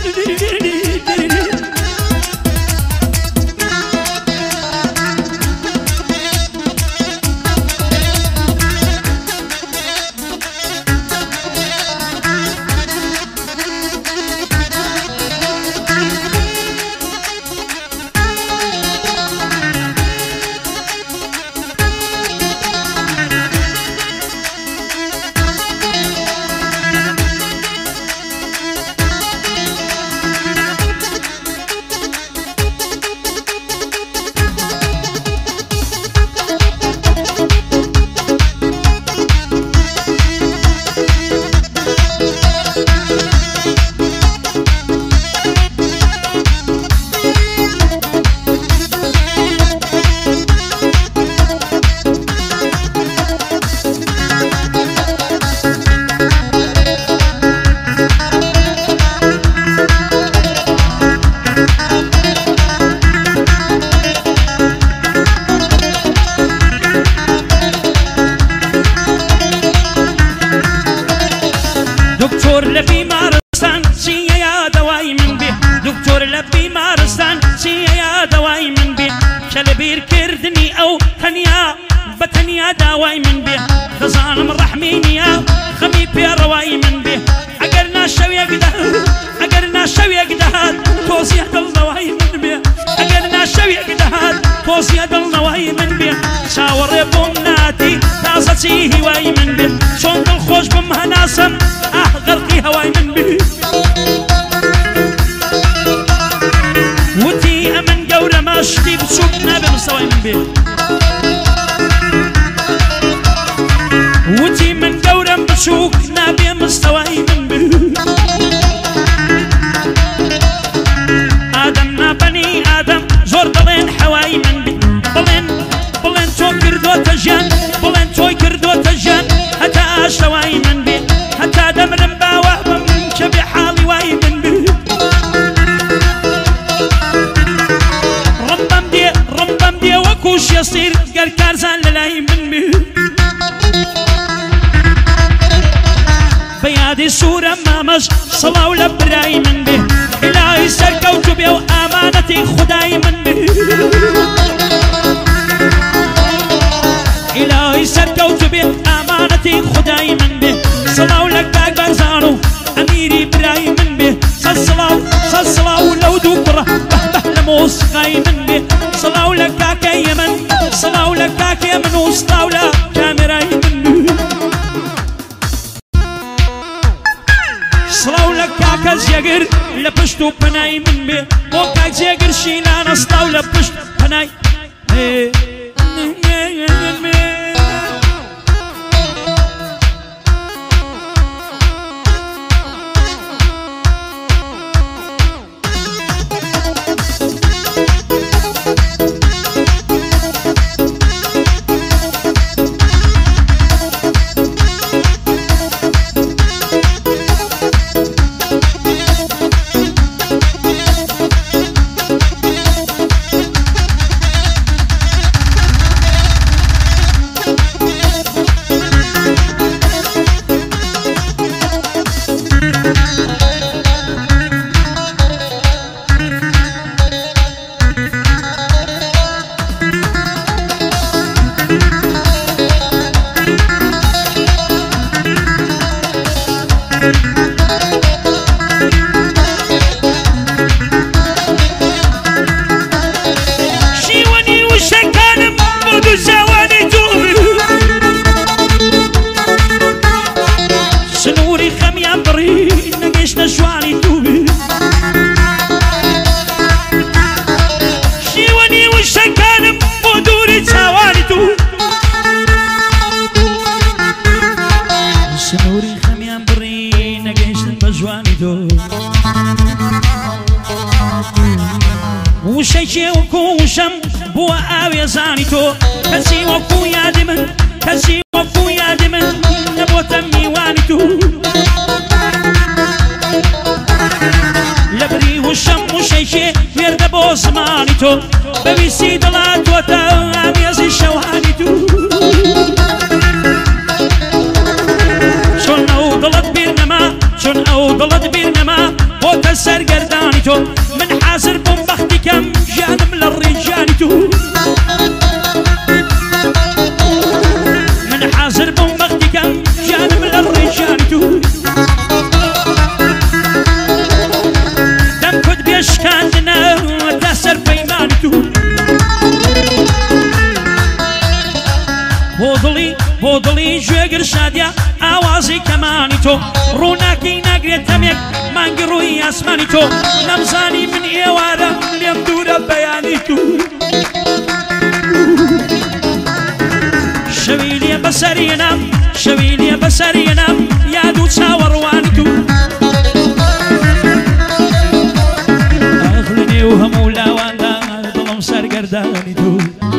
دكتور لبيمارستان سيا يا دواي من به دكتور لبيمارستان سيا يا دواي من به شلبير كردني او تنيا بتنيا دواي من به خزان من رحميني يا خمي بيا رواي من به اقرنا شوية قدهات اقرنا شوية قدهات توصي دل دواي من به اقرنا شوية قدهات توصي دل دواي من به شاور بومناتي تازتي هواي من به شون دل خوش بمهناسم غرقي هواي من به وتي امن قورة ما شتي بسوقنا بمستوى من به وتي من قورة بسوقنا بمستوى من به آدمنا بني آدم زور بلين حواي من به بلين تو كردو تجان بلين تو كردو تجان حتى اشتواي من به حتى دمرم باوهم من شبي حالي واي من به رمبم دي وكوش يصير قال كارزان للاي من به بيادي سورة مامش صلاة ولبراي من به إلهي سركوت بي وآمانتي خداي من به إلهي سركوت بي آمانتي خداي من به صلاة لك باك برزانو أميري براي من به صلاة ولو دوكرة بهبه لموسقاي من به صلاة لك كاك يمن صلاة لك كاك يمن وصلاة لك كاميراي من به صلاة لك كاك زيقر لبشتو بناي من به وكاك زيقر شيلان صلاة لبشتو بناي وشيشي وكوشم بوا آوي زانيتو كسي وكو يادمن كسي وكو يادمن نبو تمي وانيتو لبري وشم وشيشي ويرد بو زمانيتو ببيسي دلات وتا آميزي شوانيتو شون او دلت بيرنما شون او دلت بيرنما وتا سرقرداني تو من حاضر بمبختي كم جانم للرجال تو من حاضر بمبختي كم جانم للرجال تو دم كد بيشكاندنا دسر بيماني تو بودلي جوگر شادیا آوازی کمانی تو روناکی نگرێت تەمێک مانگی ڕووی ئاسمانی تۆ نەمزانی من ئێوارم لێم دوورە بەیانی تو شەوی لێ بەسەرێنام شەوی لێ بەسەرێنام یاد و چاوەڕوانی تو ئاخ لە نێو هەموو لاواندا دڵم سەرگەردانی تو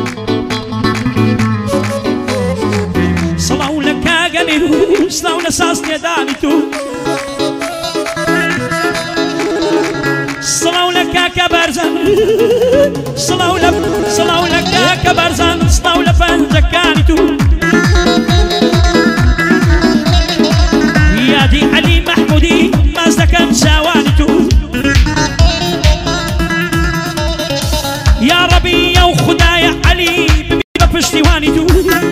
سڵاو لە کاگەنیر و سڵاو لە ساز تێدانی تو سڵاو لە کاکە بەرزان سڵاو لە کاکە بەرزان سڵاو لە پەنجەکانی تو یادی عەلی مەحموودی ماز دەکەم چاوانی تو یا ڕەبی ئەو خودایە عەلی ببی بە پشتیوانی تو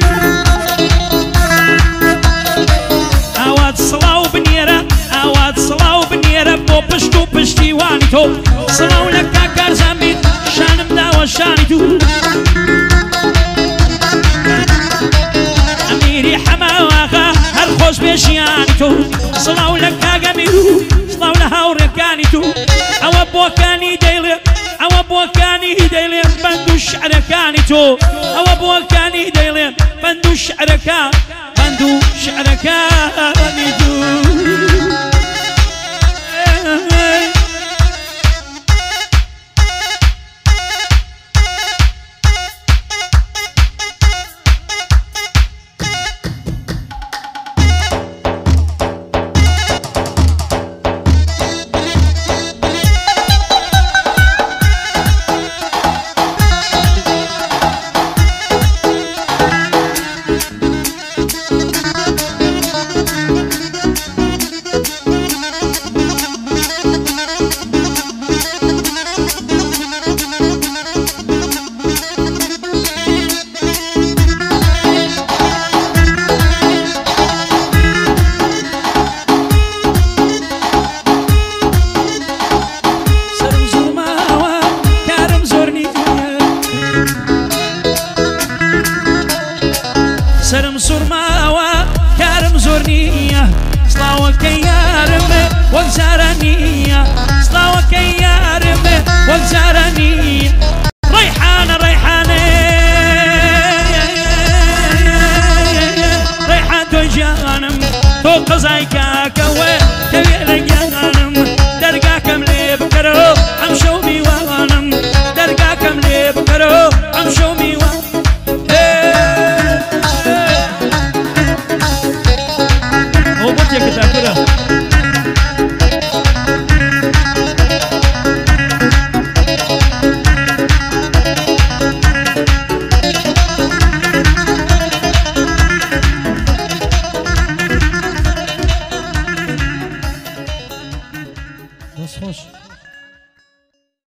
بۆ پشت و پشتیوانی تۆ سڵاو لە کاکارزان بیت شانم داوە شانی تو ئەمیری حەماواغا هەر خۆش بێژیانی تۆ سڵاو لە کاگەمیر و سڵاو لە هاوڕێکانی تو ئەوە بۆکانی دەیڵێ ئەوە بۆکانی دەیڵێ بەند و شعرەکانی تۆ ئەوە بۆکانی دەیڵێ بەند و شعرەکانی تو سرم سرماوە کارم زۆر نییە سڵاوەکەی یارمە وەک جارە نییە سڵاوەکەی یارمە وەک جارە نییە ڕەیحانە ڕەیحان تۆ جانم تۆ قەزای کاکەوە دەوێ لە